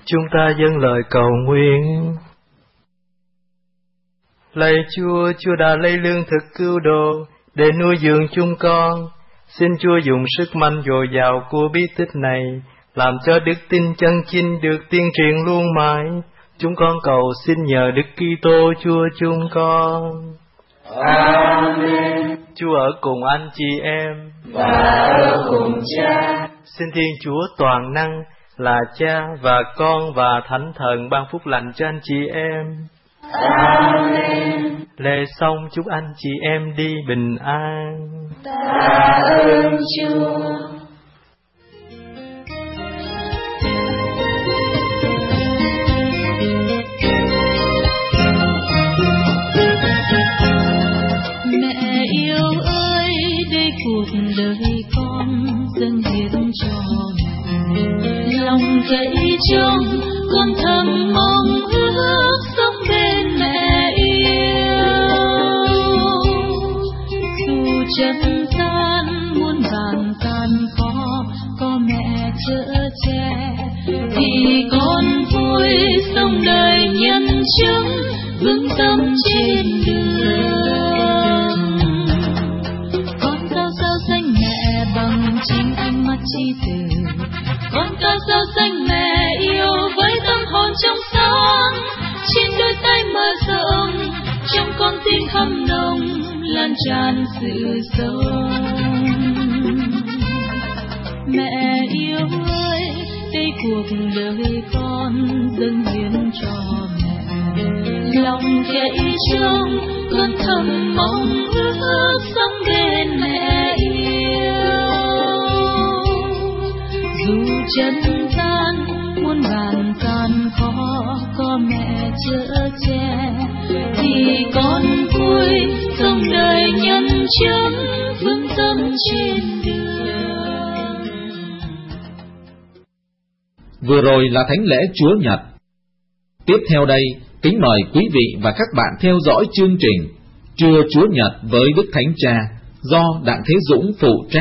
Chúng ta dâng lời cầu nguyện. Lạy Chúa, Chúa đã lấy lương thực cứu độ để nuôi dưỡng chúng con. Xin Chúa dùng sức mạnh dồi dào của bí tích này, làm cho đức tin chân chính được tiên triển luôn mãi. Chúng con cầu xin nhờ Đức Kitô Chúa chúng con. Amen. Chúa ở cùng anh chị em và ở cùng Cha. Xin Thiên Chúa toàn năng là Cha và Con và Thánh Thần ban phúc lành cho anh chị em. Amen. Lễ xong chúc anh chị em đi bình an. Tạ ơn Chúa. Mẹ yêu ơi, đây cuộc đời con dâng hiến cho mẹ. Lòng dậy trong con thầm mong ước sống bên mẹ yêu. Dù trần gian muôn vàn gian khó, có mẹ chở che thì con vui sống đời nhân chứng vững tâm trên đường. Con cao sao danh mẹ bằng chính ánh mắt chi từ, con cao sao danh mẹ yêu với tâm hồn trong sáng. Trên đôi tay mở rộng, trong con tim thầm nồng lan tràn sự sống. Mẹ yêu ơi, đây cuộc đời con dâng hiến cho mẹ. Lòng dậy trong con thầm mong ước sống bên mẹ yêu. Dù chân gian muôn vàn gian khó, có mẹ chở che thì con vui sống đời nhân chứng vững tâm trên đường. Vừa rồi là thánh lễ Chúa Nhật. Tiếp theo đây, kính mời quý vị và các bạn theo dõi chương trình Trưa Chúa Nhật với Đức Thánh Cha do Đặng Thế Dũng phụ trách.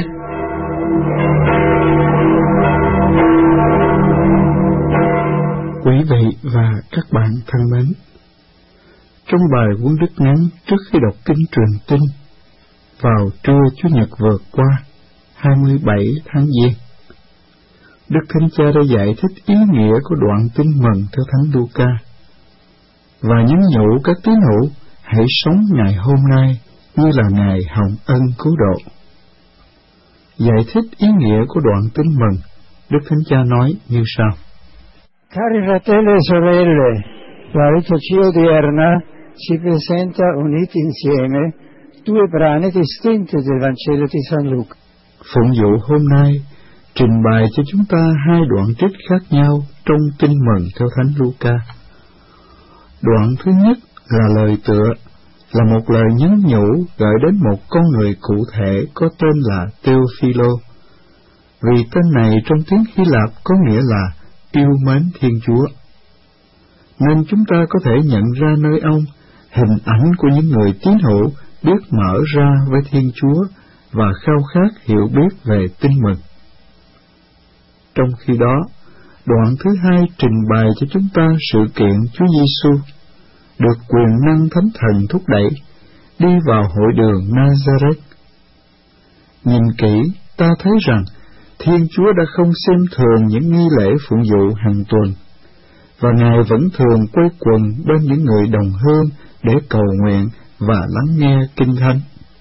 Quý vị và các bạn thân mến, trong bài huấn đức ngắn trước khi đọc kinh truyền tin vào trưa Chúa Nhật vừa qua, hai mươi bảy tháng Giêng, Đức Thánh Cha đã giải thích ý nghĩa của đoạn tin mừng theo Thánh Luca và nhắn nhủ các tín hữu hãy sống ngày hôm nay như là ngày hồng ân cứu độ. Giải thích ý nghĩa của đoạn tin mừng, Đức Thánh Cha nói như sau: Cari fratelli e sorelle, la liturgia odierna ci presenta uniti insieme due brani distinti del Vangelo di San Luca. Phụng vụ hôm nay trình bày cho chúng ta hai đoạn trích khác nhau trong tin mừng theo Thánh Luca. Đoạn thứ nhất là lời tựa, là một lời nhắn nhủ gửi đến một con người cụ thể có tên là Theophilo. Vì tên này trong tiếng Hy Lạp có nghĩa là yêu mến Thiên Chúa, nên chúng ta có thể nhận ra nơi ông hình ảnh của những người tín hữu biết mở ra với Thiên Chúa và khao khát hiểu biết về tin mừng. Trong khi đó, đoạn thứ hai trình bày cho chúng ta sự kiện Chúa Giêsu được quyền năng Thánh Thần thúc đẩy đi vào hội đường Nazareth. Nhìn kỹ, ta thấy rằng Thiên Chúa đã không xem thường những nghi lễ phụng vụ hàng tuần, và Ngài vẫn thường quây quần bên những người đồng hương để cầu nguyện và lắng nghe Kinh Thánh.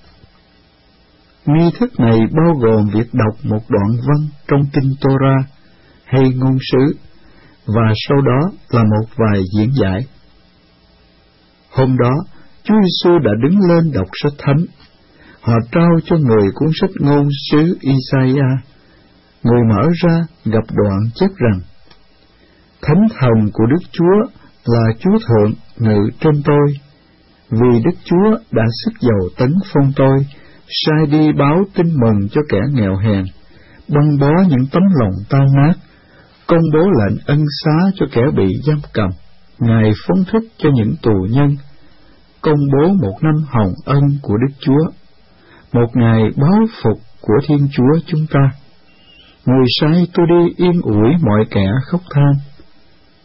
Nghi thức này bao gồm việc đọc một đoạn văn trong Kinh Torah hay ngôn sứ, và sau đó là một vài diễn giải. Hôm đó, Chúa Giêsu đã đứng lên đọc sách Thánh. Họ trao cho người cuốn sách ngôn sứ Isaiah. Người mở ra gặp đoạn chép rằng: Thánh thần của Đức Chúa là Chúa Thượng ngự trên tôi, vì Đức Chúa đã sức dầu tấn phong tôi, sai đi báo tin mừng cho kẻ nghèo hèn, băng bó những tấm lòng tan nát, công bố lệnh ân xá cho kẻ bị giam cầm, Ngài phóng thích cho những tù nhân, công bố một năm hồng ân của Đức Chúa, một ngày báo phục của Thiên Chúa chúng ta. Người sai tôi đi yên ủi mọi kẻ khóc than,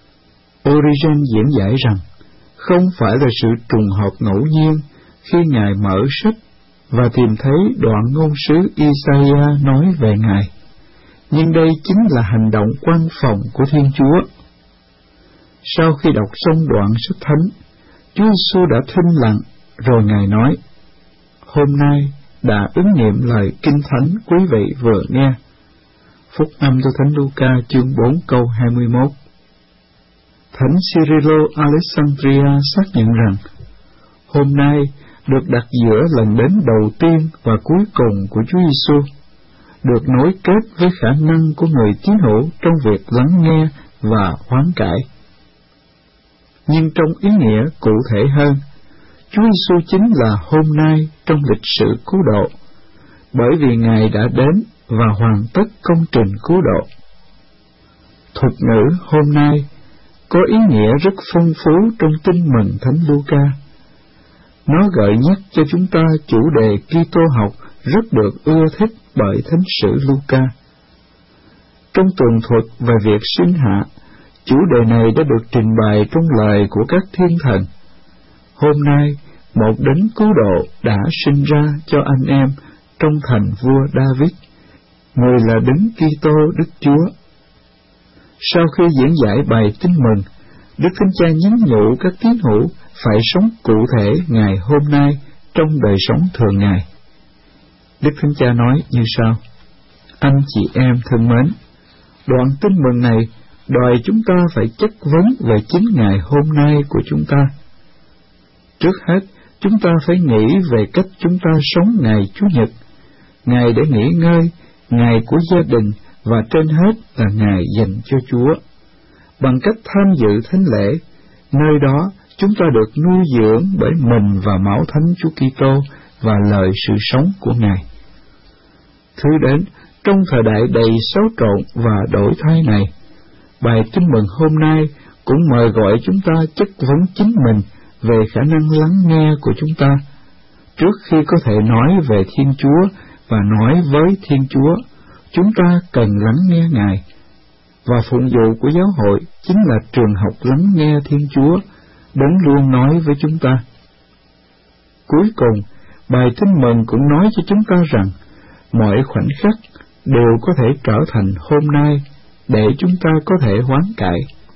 Origen diễn giải rằng không phải là sự trùng hợp ngẫu nhiên khi Ngài mở sách và tìm thấy đoạn ngôn sứ Isaiah nói về Ngài, nhưng đây chính là hành động quan phòng của Thiên Chúa. Sau khi đọc xong đoạn sách thánh, Chúa Giêsu đã thinh lặng, rồi Ngài nói: hôm nay đã ứng nghiệm lời Kinh Thánh quý vị vừa nghe. Phúc âm theo Thánh Luca chương bốn câu hai mươi mốt. Thánh Cyrilo Alexandria xác nhận rằng hôm nay được đặt giữa lần đến đầu tiên và cuối cùng của Chúa Giêsu, được nối kết với khả năng của người tín hữu trong việc lắng nghe và hoán cải. Nhưng trong ý nghĩa cụ thể hơn, Chúa Giêsu chính là hôm nay trong lịch sử cứu độ, bởi vì Ngài đã đến và hoàn tất công trình cứu độ. Thuật ngữ hôm nay có ý nghĩa rất phong phú trong Tin mừng Thánh Luca. Nó gợi nhắc cho chúng ta chủ đề Kitô học rất được ưa thích bởi Thánh sử Luca. Trong tường thuật về việc sinh hạ, chủ đề này đã được trình bày trong lời của các thiên thần. Hôm nay, một đấng cứu độ đã sinh ra cho anh em trong thành vua David, người là đấng Kitô Đức Chúa. Sau khi diễn giải bài Tin mừng, Đức Thánh Cha nhắn nhủ các tín hữu phải sống cụ thể ngày hôm nay trong đời sống thường ngày. Đức Thánh Cha nói như sau: anh chị em thân mến, đoạn Tin mừng này đòi chúng ta phải chất vấn về chính ngày hôm nay của chúng ta. Trước hết, chúng ta phải nghĩ về cách chúng ta sống ngày Chủ nhật, ngày để nghỉ ngơi, ngày của gia đình và trên hết là ngày dành cho Chúa. Bằng cách tham dự thánh lễ, nơi đó chúng ta được nuôi dưỡng bởi mình và máu thánh Chúa Kitô và lời sự sống của Ngài. Thứ đến, trong thời đại đầy xáo trộn và đổi thay này, bài Tin mừng hôm nay cũng mời gọi chúng ta chất vấn chính mình về khả năng lắng nghe của chúng ta. Trước khi có thể nói về Thiên Chúa và nói với Thiên Chúa, chúng ta cần lắng nghe Ngài. Và phụng vụ của giáo hội chính là trường học lắng nghe Thiên Chúa, đấng luôn nói với chúng ta. Cuối cùng, bài Tin mừng cũng nói cho chúng ta rằng mọi khoảnh khắc đều có thể trở thành hôm nay để chúng ta có thể hoán cải.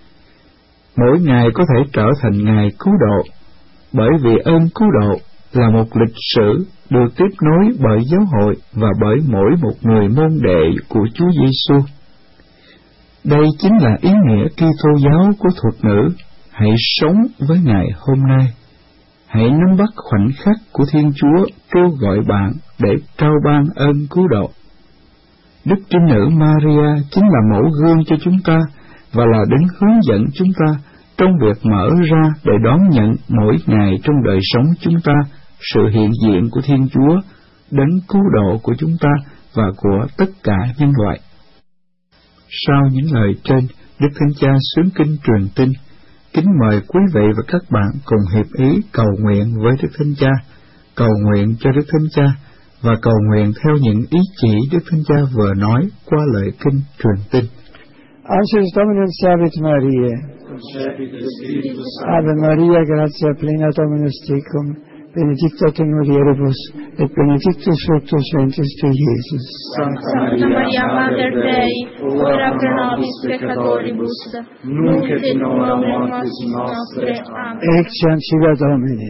Mỗi ngày có thể trở thành ngày cứu độ, bởi vì ơn cứu độ là một lịch sử được tiếp nối bởi giáo hội và bởi mỗi một người môn đệ của Chúa Giêsu. Đây chính là ý nghĩa Kitô giáo của thuật ngữ hãy sống với ngày hôm nay. Hãy nắm bắt khoảnh khắc của Thiên Chúa kêu gọi bạn để trao ban ơn cứu độ. Đức Trinh Nữ Maria chính là mẫu gương cho chúng ta và là đấng hướng dẫn chúng ta trong việc mở ra để đón nhận mỗi ngày trong đời sống chúng ta sự hiện diện của Thiên Chúa, đấng cứu độ của chúng ta và của tất cả nhân loại. Sau những lời trên, Đức Thánh Cha xướng kinh truyền tin. Kính mời quý vị và các bạn cùng hiệp ý cầu nguyện với Đức Thánh Cha, cầu nguyện cho Đức Thánh Cha và cầu nguyện theo những ý chỉ Đức Thánh Cha vừa nói qua lời kinh truyền tin. Angelus Dominus Salvet Mariae. Ave Maria, gratia plena Dominus tecum, benedicta tu mulieribus, et benedictus fructus ventris tui, Iesus. Santa Maria, Mater Dei, ora pro nobis peccatoribus, nunc et in hora mortis nostre. Amen. Ecce ancilla Domini.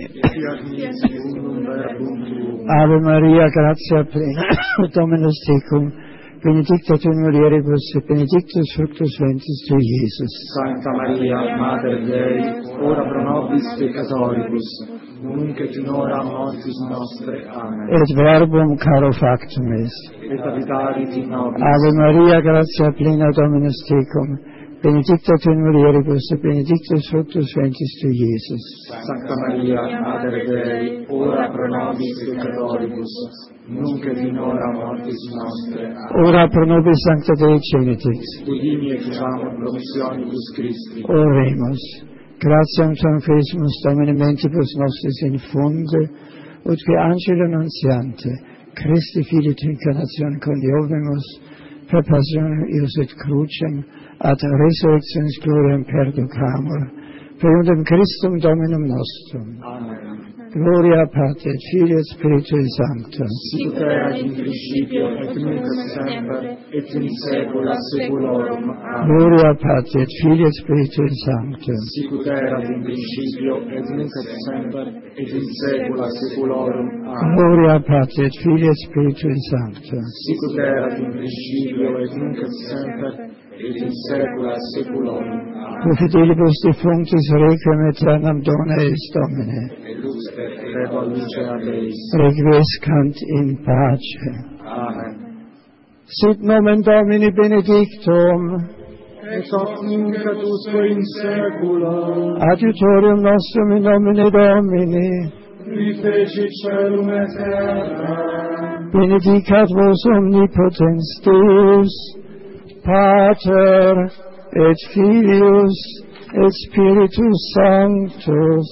Ave Maria, gratia plena Dominus tecum, benedicta tu mulieribus, et benedictus fructus ventris tui, Iesus. Santa Maria, Mater Dei, ora pro nobis peccatoribus, nunc et in hora mortis nostre. Amen. Et verbum caro factum est. Et habitavit in nobis. Ave Maria, gratia plena Dominus tecum, benedicta tu in mulieribus, et benedictus fructus ventris tui, Iesus. Santa Maria, Mater Dei, ora pro nobis peccatoribus, nunc et in hora mortis nostre. Amen. Ora pro nobis Sancta Dei Genitix. Udini et usamur promissionibus Christi. Oremus. Gratiam tuam facimus Domine mentibus nostris infunde, ut que angelo annunciante, Christi Filii tu incarnatione coniovimus, per passionem eius et crucem, ad resurrectionis gloriam perducamur, per iundem Christum Dominum nostrum. Amen. Gloria Patri et Filii et Spiritui Sancto. Sic erat in principio et nunc et semper et in saecula saeculorum. Amen. Gloria Patri et Filii et Spiritui Sancto. Sic erat in principio et nunc et semper et in saecula saeculorum. Amen. Gloria Patri et Filii et Spiritui Sancto. Sic erat in principio et nunc et semper et in saecula saeculorum. Amen. Pro fidelibus defunctis requiem aeternam dona eis Domine. Et lux perpetua lucea Deis. Requiescant in pace. Amen. Sit nomen Domini benedictum. Et hoc nunc et usque in saecula. Adiutorium nostrum in nomine Domini. Qui fecit caelum et terra. Benedicat vos omnipotens Deus, Pater et Filius et Spiritus Sanctus.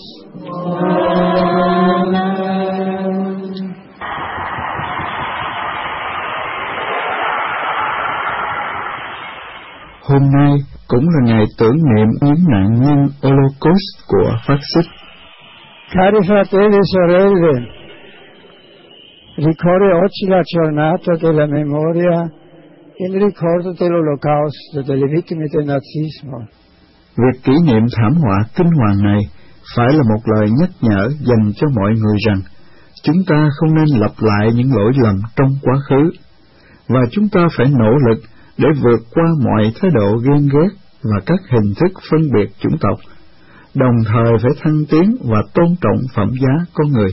Amen. Hôm nay cũng là ngày tưởng niệm những nạn nhân Holocaust của phát xít. Cari fratelli e sorelle, ricorre oggi la giornata della memoria in ricordo dell'Olocausto, delle vittime del nazismo. Việc kỷ niệm thảm họa kinh hoàng này phải là một lời nhắc nhở dành cho mọi người rằng chúng ta không nên lặp lại những lỗi lầm trong quá khứ, và chúng ta phải nỗ lực để vượt qua mọi thái độ ghen ghét và các hình thức phân biệt chủng tộc, đồng thời phải thăng tiến và tôn trọng phẩm giá con người.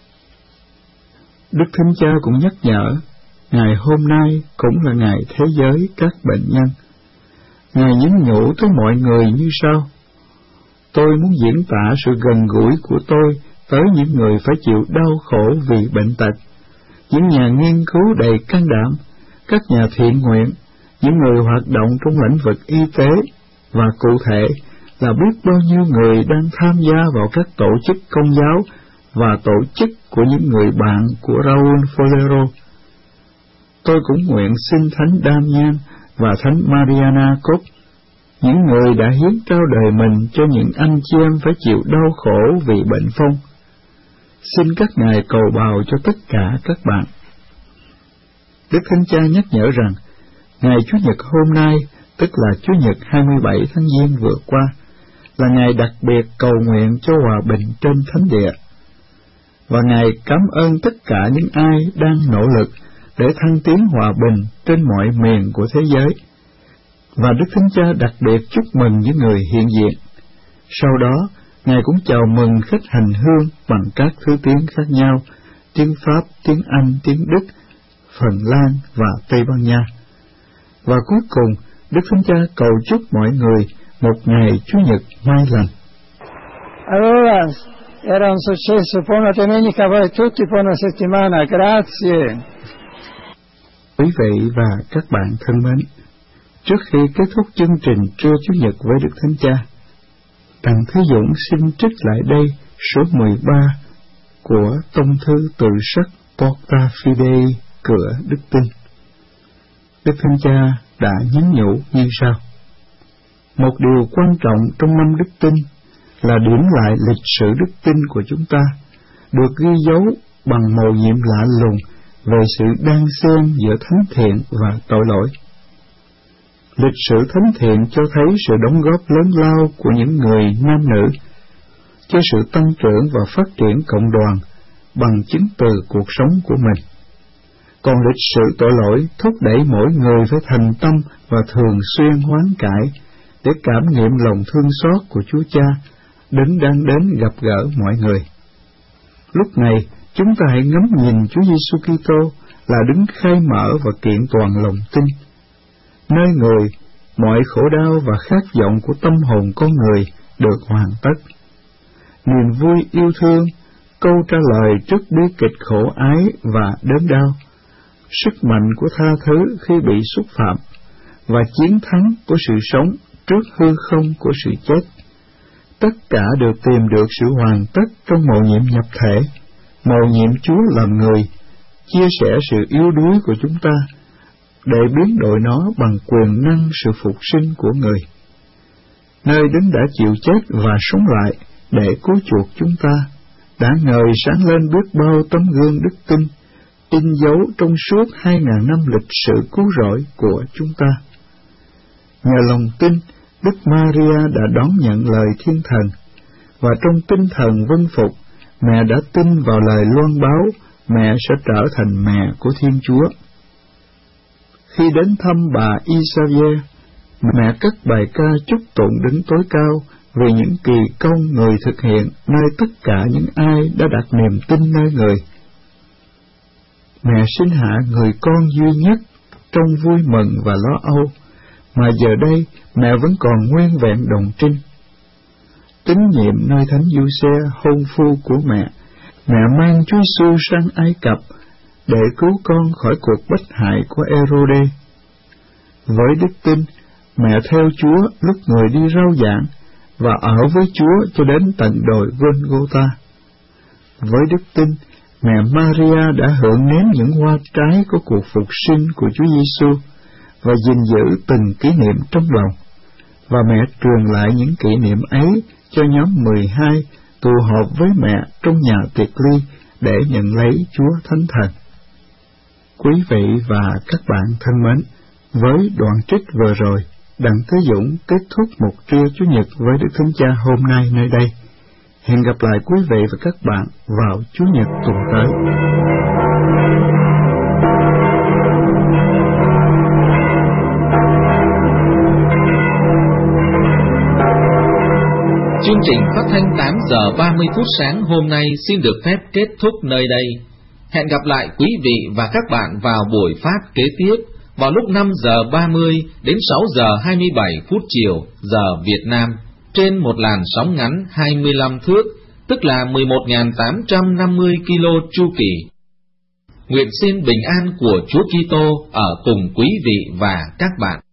Đức Thánh Cha cũng nhắc nhở, ngày hôm nay cũng là ngày thế giới các bệnh nhân. Ngài nhắn nhủ tới mọi người như sau: tôi muốn diễn tả sự gần gũi của tôi tới những người phải chịu đau khổ vì bệnh tật, những nhà nghiên cứu đầy can đảm, các nhà thiện nguyện, những người hoạt động trong lĩnh vực y tế, và cụ thể là biết bao nhiêu người đang tham gia vào các tổ chức công giáo và tổ chức của những người bạn của Raúl Folero. Tôi cũng nguyện xin Thánh Damian và Thánh Mariana Cốc, những người đã hiến trao đời mình cho những anh chị em phải chịu đau khổ vì bệnh phong. Xin các ngài cầu bào cho tất cả các bạn. Đức Thánh Cha nhắc nhở rằng, ngày Chủ nhật hôm nay, tức là Chủ nhật hai mươi bảy tháng Giêng vừa qua, là ngày đặc biệt cầu nguyện cho hòa bình trên thánh địa. Và Ngài cảm ơn tất cả những ai đang nỗ lực để thăng tiến hòa bình trên mọi miền của thế giới. Và Đức Thánh Cha đặc biệt chúc mừng những người hiện diện. Sau đó, Ngài cũng chào mừng khách hành hương bằng các thứ tiếng khác nhau, tiếng Pháp, tiếng Anh, tiếng Đức, Phần Lan và Tây Ban Nha. Và cuối cùng, Đức Thánh Cha cầu chúc mọi người một ngày Chủ nhật may lành. Allora, era un successo, buona domenica a voi tutti, buona settimana, grazie. Quý vị và các bạn thân mến, trước khi kết thúc chương trình trưa Chủ nhật với Đức Thánh Cha, Đặng Thế Dũng xin trích lại đây số mười ba của tông thư Tự Sắc Porta Fidei, cửa đức tin. Đức Thánh Cha đã nhắn nhủ như sau: một điều quan trọng trong năm đức tin là điểm lại lịch sử đức tin của chúng ta, được ghi dấu bằng mầu nhiệm lạ lùng về sự đan xen giữa thánh thiện và tội lỗi. Lịch sử thánh thiện cho thấy sự đóng góp lớn lao của những người nam nữ cho sự tăng trưởng và phát triển cộng đoàn bằng chứng từ cuộc sống của mình. Còn lịch sử tội lỗi thúc đẩy mỗi người phải thành tâm và thường xuyên hoán cải để cảm nghiệm lòng thương xót của Chúa Cha, đấng đang đến gặp gỡ mọi người. Lúc này, chúng ta hãy ngắm nhìn Chúa Giêsu Kitô là đứng khai mở và kiện toàn lòng tin. Nơi người, mọi khổ đau và khát vọng của tâm hồn con người được hoàn tất. Niềm vui yêu thương, câu trả lời trước bi kịch khổ ái và đớn đau, sức mạnh của tha thứ khi bị xúc phạm, và chiến thắng của sự sống trước hư không của sự chết. Tất cả đều tìm được sự hoàn tất trong mầu nhiệm nhập thể, mầu nhiệm Chúa làm người, chia sẻ sự yếu đuối của chúng ta, để biến đổi nó bằng quyền năng sự phục sinh của người. Nơi Đấng đã chịu chết và sống lại để cứu chuộc chúng ta, đã ngời sáng lên biết bao tấm gương đức tin, in dấu trong suốt hai ngàn năm lịch sử cứu rỗi của chúng ta. Nhờ lòng tin, Đức Maria đã đón nhận lời Thiên Thần, và trong tinh thần vâng phục, mẹ đã tin vào lời loan báo mẹ sẽ trở thành mẹ của Thiên Chúa. Khi đến thăm bà Isabel, mẹ cất bài ca chúc tụng Đấng Tối Cao vì những kỳ công người thực hiện nơi tất cả những ai đã đặt niềm tin nơi người. Mẹ sinh hạ người con duy nhất trong vui mừng và lo âu, mà giờ đây mẹ vẫn còn nguyên vẹn đồng trinh. Tín nhiệm nơi Thánh Giuse, hôn phu của mẹ, mẹ mang Chúa Giêsu sang Ai Cập để cứu con khỏi cuộc bách hại của Ê-rô-đê. Với đức tin, mẹ theo Chúa lúc người đi rao giảng và ở với Chúa cho đến tận đồi Gôn-gô-ta. Với đức tin, mẹ Maria đã hưởng nếm những hoa trái của cuộc phục sinh của Chúa Giêsu và gìn giữ từng kỷ niệm trong lòng, và mẹ truyền lại những kỷ niệm ấy cho nhóm mười hai tụ họp với mẹ trong nhà tiệc ly để nhận lấy Chúa Thánh Thần. Quý vị và các bạn thân mến, với đoạn trích vừa rồi, Đặng Thế Dũng kết thúc một trưa Chủ nhật với Đức Thánh Cha hôm nay nơi đây. Hẹn gặp lại quý vị và các bạn vào Chủ nhật tuần tới. Chương trình phát thanh tám giờ ba mươi phút sáng hôm nay xin được phép kết thúc nơi đây. Hẹn gặp lại quý vị và các bạn vào buổi phát kế tiếp vào lúc năm giờ ba mươi đến sáu giờ hai mươi bảy phút chiều giờ Việt Nam trên một làn sóng ngắn hai mươi lăm thước, tức là mười một nghìn tám trăm năm mươi ki lô chu kỳ. Nguyện xin bình an của Chúa Kitô ở cùng quý vị và các bạn.